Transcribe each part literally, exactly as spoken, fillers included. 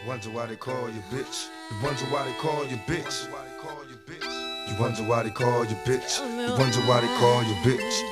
Wonder why they call you bitch. You wonder why they call you bitch. You wonder why they call you bitch. You wonder why they call you bitch.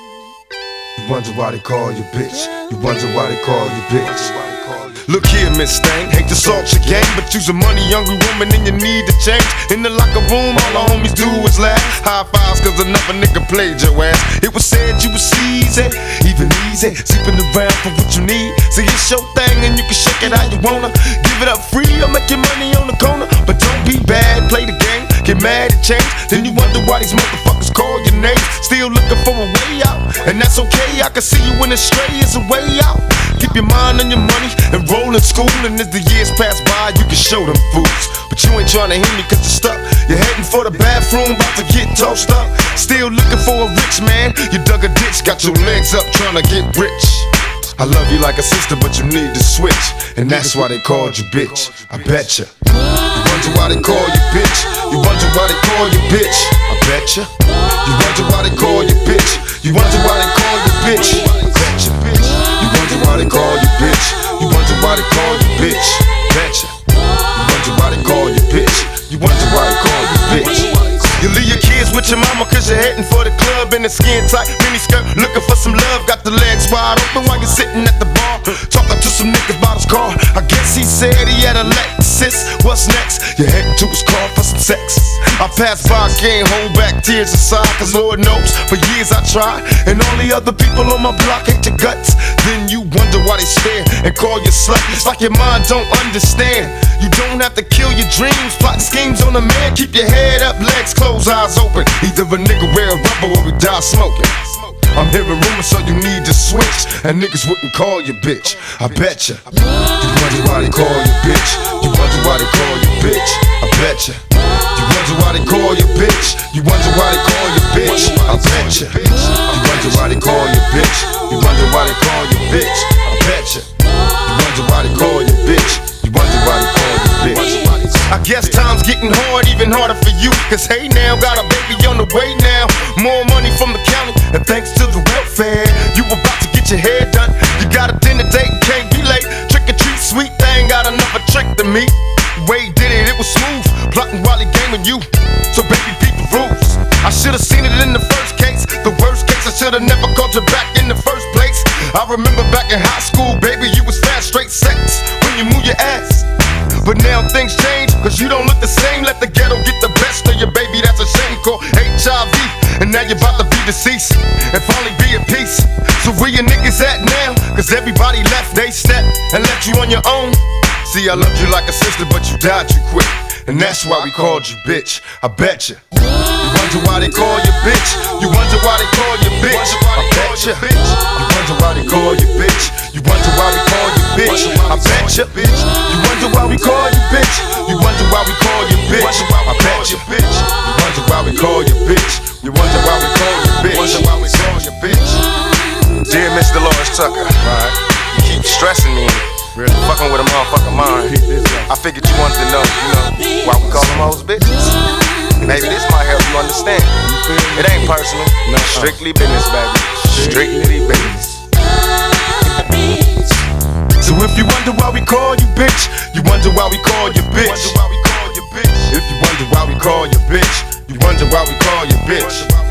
You wonder why they call you bitch. You wonder why they call you bitch. Look here, Miss Thang, hate to salt your game, but you's a money-hungry woman and you need to change. In the locker room, all the homies do is laugh. High fives cause another nigga played your ass. It was said you was easy, even easy, sleeping around for what you need. See, it's your thing and you can shake it how you wanna. Give it up free or make your money on the corner. But don't be bad, play the game, get mad and change. Then you wonder why these motherfuckers call your name. Still looking for a way out, and that's okay. I can see you when astray is a way out. Keep your mind on your money and roll in school, and as the years pass by, you can show them fools. But you ain't trying to hear me cause you're stuck. You're heading for the bathroom, about to get tossed up. Still looking for a rich man. You dug a ditch, got your legs up trying to get rich. I love you like a sister, but you need to switch, and that's why they called you bitch. I betcha. You wonder why they call you bitch. You wonder why they call you bitch. I betcha. You wonder why they call you bitch. You wonder why they call you bitch. I betcha, bitch. You wonder why they call you bitch. You wonder why they call you bitch. Betcha. You wonder why they call you bitch. You wonder why they call you bitch. You leave your kids with your mama cause you're heading for the club in a skin tight mini skirt, looking for some love. Got the legs wide open while you're sitting at the bar, talking to some niggas about his car. I guess he said he had a Lexus. What's next? You're heading to his car for some sex. I passed by, can't hold back tears aside, cause Lord knows for years I tried, and all the other people on my block hate your guts. Then you wonder why they stare and call you slut. It's like your mind don't understand. You don't have to kill your dreams, plot schemes on a man. Keep your head up, legs closed, eyes open. Either a nigga wear a rubber or we die smoking. I'm hearing rumors, so you need to switch, and niggas wouldn't call you bitch. I betcha. You wonder why they call you bitch. You wonder why they call you bitch. I betcha. You wonder why they call you bitch. You wonder why they call you bitch. I betcha. You wonder why they call you bitch. You wonder why they call you bitch. I betcha. You wonder why they call you bitch. You wonder why they call you bitch. I guess time's getting hard, even harder for you, cause hey now, got a baby on the way now. More money from the county, and thanks to the welfare, you about to get your hair done. You got a dinner date and can't be late. Trick or treat, sweet thing, got another trick to me. Way did it, it was smooth, plotting while he gaming you. So baby, beat the rules. I should've seen it in the first case. The worst case, I should've never called you back in the first place. I remember back in high school, baby, you was fast, straight sex when you move your ass. But now things change, cause you don't look the same. Let the ghetto get the best of your baby, that's a shame, called H I V. And now you're about to be deceased and finally be at peace. So where your niggas at now? Cause everybody left they step and left you on your own. See, I loved you like a sister, but you died too quick, and that's why we called you bitch. I betcha. You wonder why they call you bitch. You wonder why they call you bitch. I betcha. You wonder why they call you bitch. You wonder why we call you bitch. I betcha. You wonder why we call you bitch. You wonder why we call you bitch. I betcha. You wonder why we call you bitch. You wonder why we call you bitch. Wonder why we call you bitch. Dear Mister Lawrence Tucker, right? You keep stressing me, really fucking with a motherfucking mind. I figured you wanted to know, you know, why we call them hoes bitches. Maybe this might help you understand. It ain't personal, no, strictly business, baby. Strictly business. So if you wonder why we call you bitch, you wonder why we call you bitch. If you wonder why we call you bitch, you wonder why we call you bitch.